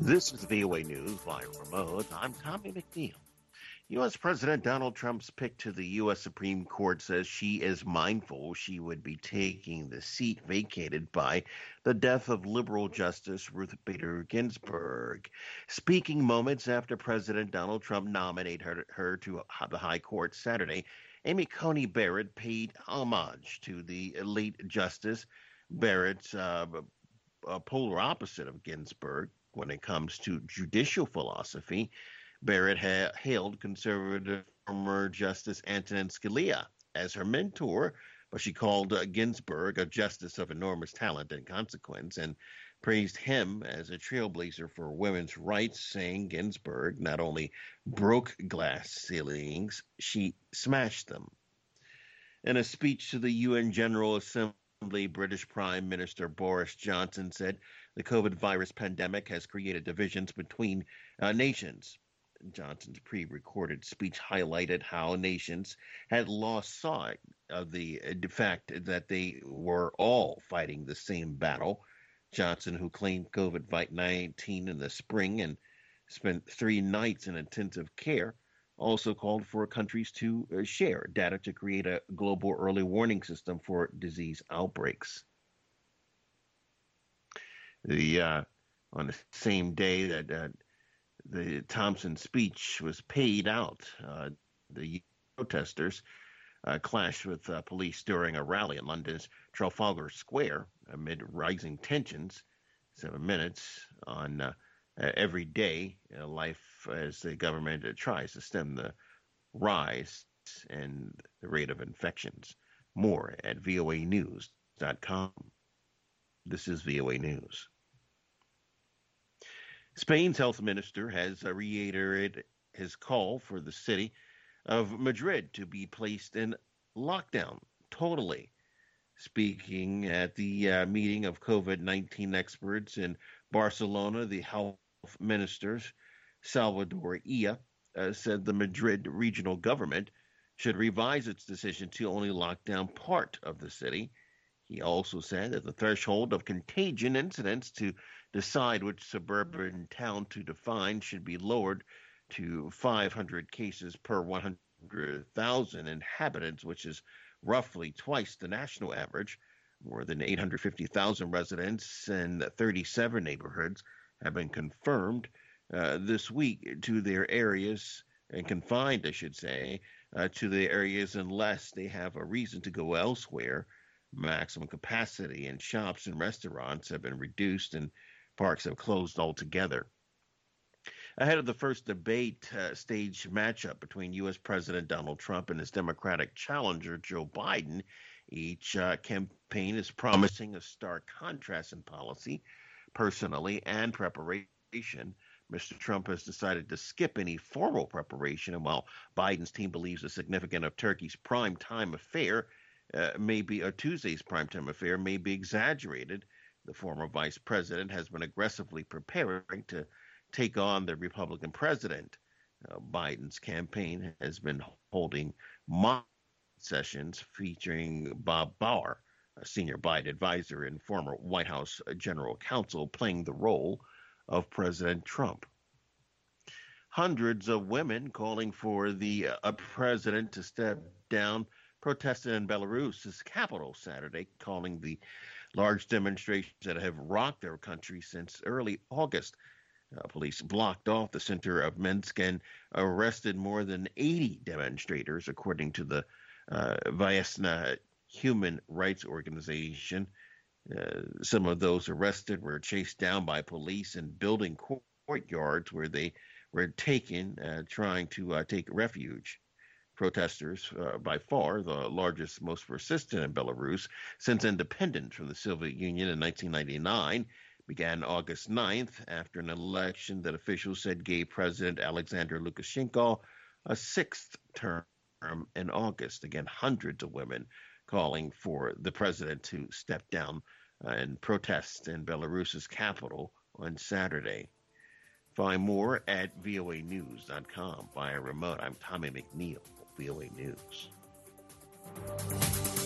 This is VOA News via remote. I'm Tommy McNeil. U.S. President Donald Trump's pick to the U.S. Supreme Court says she is mindful she would be taking the seat vacated by the death of liberal Justice Ruth Bader Ginsburg. Speaking moments after President Donald Trump nominated her to the High Court Saturday, Amy Coney Barrett paid homage to the late Justice. Barrett's polar opposite of Ginsburg when it comes to judicial philosophy. Barrett hailed conservative former Justice Antonin Scalia as her mentor, but she called Ginsburg a justice of enormous talent and consequence and praised him as a trailblazer for women's rights, saying Ginsburg not only broke glass ceilings, she smashed them. In a speech to the UN General Assembly, British Prime Minister Boris Johnson said the COVID virus pandemic has created divisions between nations. Johnson's pre-recorded speech highlighted how nations had lost sight of the fact that they were all fighting the same battle. Johnson, who claimed COVID-19 in the spring and spent 3 nights in intensive care, also called for countries to share data to create a global early warning system for disease outbreaks. On the same day that the Thompson speech was paid out, the protesters clashed with police during a rally in London's Trafalgar Square amid rising tensions. 7 minutes on every day life as the government tries to stem the rise in the rate of infections. More at voanews.com. This is VOA News. Spain's health minister has reiterated his call for the city of Madrid to be placed in lockdown totally. Speaking at the meeting of COVID-19 experts in Barcelona, the health minister, Salvador Illa, said the Madrid regional government should revise its decision to only lock down part of the city. He also said that the threshold of contagion incidents to decide which suburban town to define should be lowered to 500 cases per 100,000 inhabitants, which is roughly twice the national average. More than 850,000 residents in 37 neighborhoods have been confirmed this week to their areas, and confined, I should say, to their areas unless they have a reason to go elsewhere. Maximum capacity in shops and restaurants have been reduced and parks have closed altogether. Ahead of the first debate stage matchup between U.S. President Donald Trump and his Democratic challenger, Joe Biden, each campaign is promising a stark contrast in policy, personally, and preparation. Mr. Trump has decided to skip any formal preparation, and while Biden's team believes a significant of Turkey's primetime affair Tuesday's primetime affair may be exaggerated, the former vice president has been aggressively preparing to take on the Republican president. Biden's campaign has been holding mock sessions featuring Bob Bauer, a senior Biden advisor and former White House general counsel, playing the role of President Trump. Hundreds of women calling for the president to step down protested in Belarus's capital Saturday, calling the large demonstrations that have rocked their country since early August. Police blocked off the center of Minsk and arrested more than 80 demonstrators, according to the Vyasna Human Rights Organization. Some of those arrested were chased down by police in building courtyards where they were taken, trying to take refuge. Protesters, by far the largest, most persistent in Belarus since independence from the Soviet Union in 1999, began August 9th after an election that officials said gave President Alexander Lukashenko a 6th term in August. Again, hundreds of women calling for the president to step down in protest in Belarus's capital on Saturday. Find more at voanews.com via remote. I'm Tommy McNeil, VOA News.